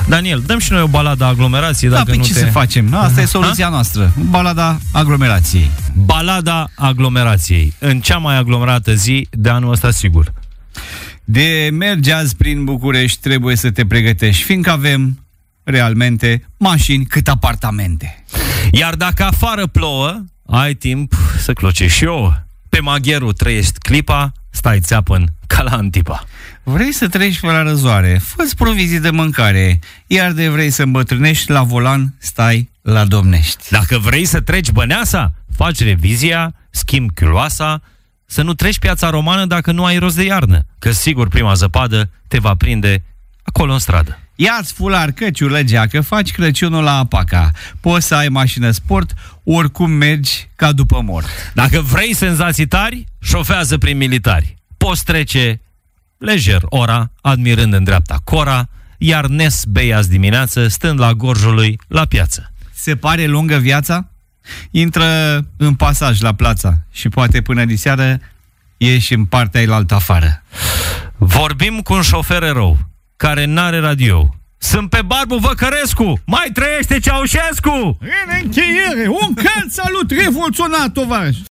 Daniel, dăm și noi o baladă a aglomerației. Da, pe ce să facem? Asta e soluția noastră. Balada aglomerației. Balada aglomerației. În cea mai aglomerată zi de anul ăsta, sigur. De mergi azi prin București trebuie să te pregătești, fiindcă avem realmente mașini cât apartamente. Iar dacă afară plouă, ai timp să clocești și ouă. Pe magherul trăiești clipa, stai țeapăn ca la Antipa. Vrei să treci pe la răzoare, fă-ți provizii de mâncare, iar de vrei să îmbătrânești la volan, stai la Domnești. Dacă vrei să treci Băneasa, faci revizia, schimbi chiuloasa, să nu treci Piața Romană dacă nu ai rost de iarnă, că sigur prima zăpadă te va prinde acolo în stradă. Ia-ți fular, căciulă, geacă, faci Crăciunul la Apaca. Poți să ai mașină sport, oricum mergi ca după mort. Dacă vrei senzații tari, șofează prin militari. Poți trece lejer ora, admirând în dreapta Cora, iar Nes bei azi dimineață, stând la Gorjului la piață. Se pare lungă viața? Intră în pasaj la Plața și poate până diseară ieși în partea ailaltă afară. Vorbim cu un șofer erou care n-are radio. Sunt pe Barbu Văcărescu! Mai trăiește Ceaușescu! În încheiere, un cald salut revoluționat, tovarăș!